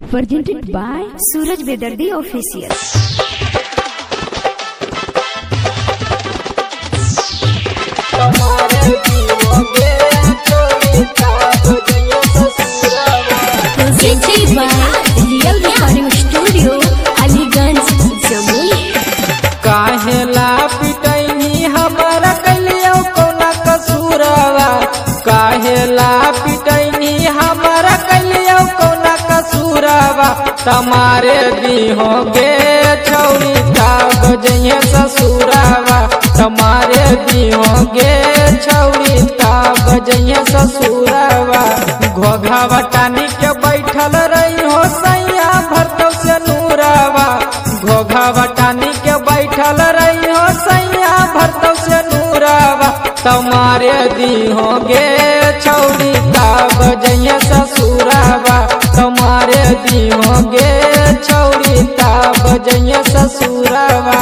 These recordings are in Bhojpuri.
presented by Suraj Bedardi Official. Presented by Real Recording Studio, Aliganj, Jammu. काहेला पिटैनी हमारा कलियो कोना कसूरवा, काहेला पिटैनी हमारा कलियो कोना कसूरवा। तमारे दिहोगे छौरी ताब जइए ससुरवा, तमारे दिहोगे छौरी ताब जइए ससुरवा। घोघावा टानी के बैठल रही हो सैया भरतौ से नूरवा, घोघावा टानी के बैठल रही हो सैया भरतौ से नूरवा। तमारे दिहोगे छौरी ताब जइए ससुरवा, तमारे दिहोगे छौरी ताब जइए ससुरवा।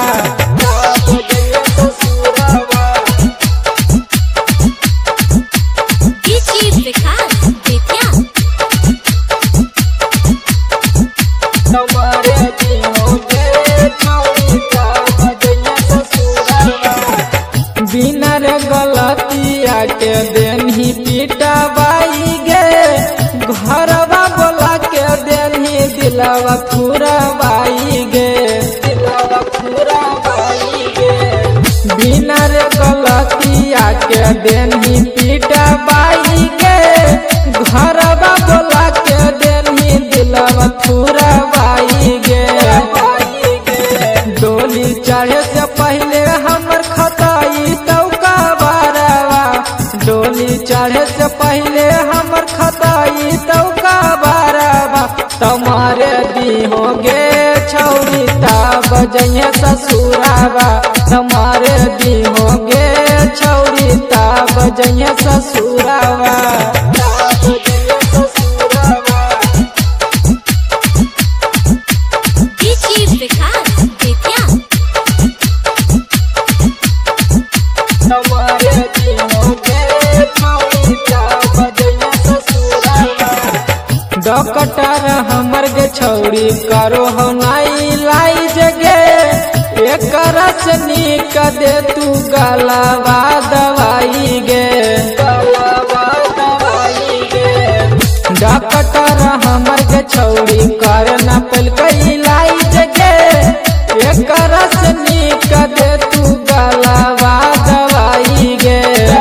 बिना रे गलतिया के देनही पिटवाई गे, घरवा बोला के देनही दिलवा फुरवाई गे, दिलवा फुरवाई गे। बिना रे गलतिया के देनही पिटवाई गे, घरवा बोला के देनही दिलवा फुरवाई गे। डोली चढ़े से पहले हमर खताई तौका बारवा, डोली चढ़े से पहले हमर खताई तौका बारवा। तमारे दिहोगे छौरी ताब जइए ससुरवा, तमारे दिहोगे छौरी ताब जइए ससुरवा। डॉक्टर हमर गे छौरी करो हो नाई लाई जगे, एक रस नीक दे तू गलवा दवाई गे, गलवा दवाई गे। डॉक्टर हमर गे छौरी कर न पल कई लाई जगे, एक रस नीक दे तू गलवा दवाई गे।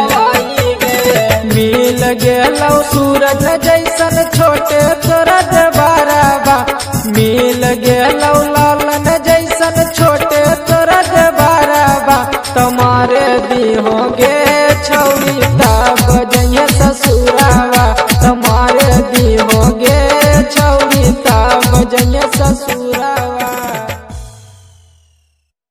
मिल गेलौ सूरज जैसन छोटे तोरा बारवा, मिल गेलौ लालन जैसन छोटे तोरा